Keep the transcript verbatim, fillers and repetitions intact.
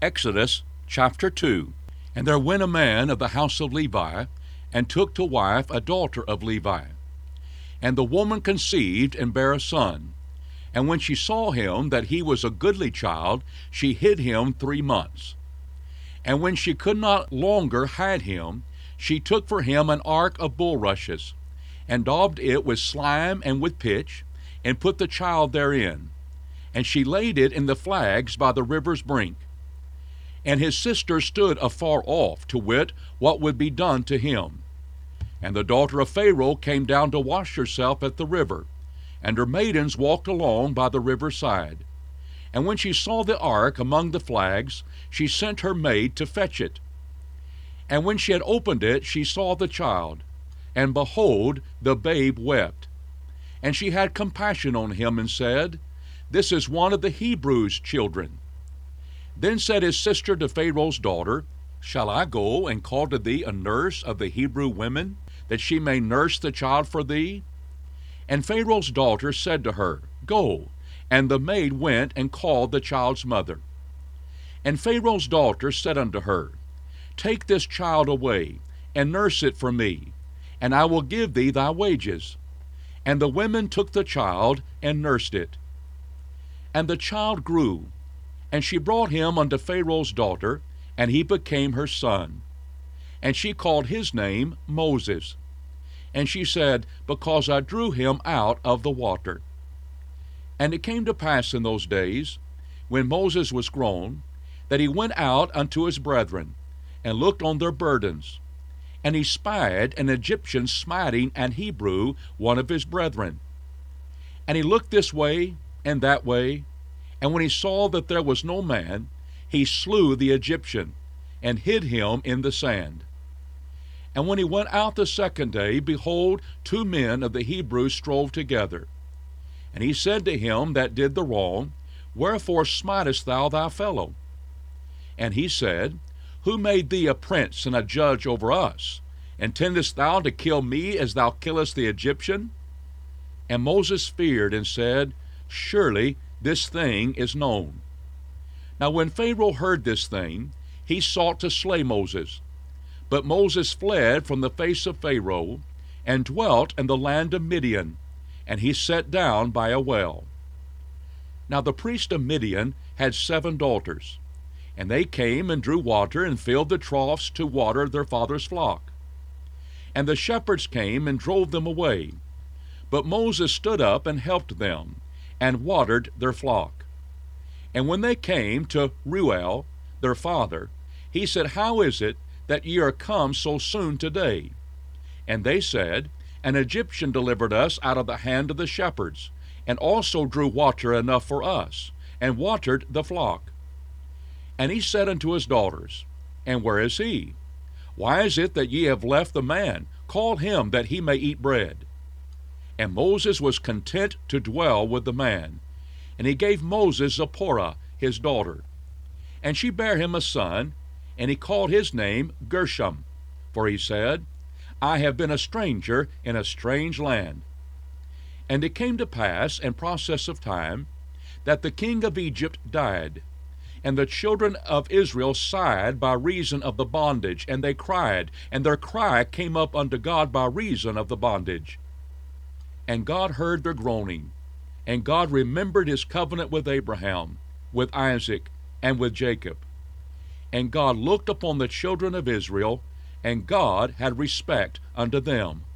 Exodus chapter two. And there went a man of the house of Levi, and took to wife a daughter of Levi. And the woman conceived and bare a son. And when she saw him that he was a goodly child, she hid him three months. And when she could not longer hide him, she took for him an ark of bulrushes, and daubed it with slime and with pitch, and put the child therein. And she laid it in the flags by the river's brink. And his sister stood afar off, to wit what would be done to him. And the daughter of Pharaoh came down to wash herself at the river, and her maidens walked along by the river's side. And when she saw the ark among the flags, she sent her maid to fetch it. And when she had opened it, she saw the child, and behold, the babe wept. And she had compassion on him, and said, This is one of the Hebrews' children. Then said his sister to Pharaoh's daughter, Shall I go and call to thee a nurse of the Hebrew women, that she may nurse the child for thee? And Pharaoh's daughter said to her, Go. And the maid went and called the child's mother. And Pharaoh's daughter said unto her, Take this child away, and nurse it for me, and I will give thee thy wages. And the women took the child, and nursed it. And the child grew, and she brought him unto Pharaoh's daughter, and he became her son. And she called his name Moses. And she said, Because I drew him out of the water. And it came to pass in those days, when Moses was grown, that he went out unto his brethren, and looked on their burdens. And he spied an Egyptian smiting an Hebrew, one of his brethren. And he looked this way and that way, and when he saw that there was no man, he slew the Egyptian, and hid him in the sand. And when he went out the second day, behold, two men of the Hebrews strove together. And he said to him that did the wrong, Wherefore smitest thou thy fellow? And he said, Who made thee a prince and a judge over us? Intendest thou to kill me as thou killest the Egyptian? And Moses feared, and said, Surely this thing is known. Now when Pharaoh heard this thing, he sought to slay Moses. But Moses fled from the face of Pharaoh, and dwelt in the land of Midian, and he sat down by a well. Now the priest of Midian had seven daughters, and they came and drew water, and filled the troughs to water their father's flock. And the shepherds came and drove them away. But Moses stood up and helped them, and watered their flock. And when they came to Reuel, their father, he said, How is it that ye are come so soon today? And they said, An Egyptian delivered us out of the hand of the shepherds, and also drew water enough for us, and watered the flock. And he said unto his daughters, And where is he? Why is it that ye have left the man? Call him, that he may eat bread. And Moses was content to dwell with the man. And he gave Moses Zipporah his daughter. And she bare him a son, and he called his name Gershom. For he said, I have been a stranger in a strange land. And it came to pass, in process of time, that the king of Egypt died. And the children of Israel sighed by reason of the bondage, and they cried, and their cry came up unto God by reason of the bondage. And God heard their groaning, and God remembered his covenant with Abraham, with Isaac, and with Jacob. And God looked upon the children of Israel, and God had respect unto them.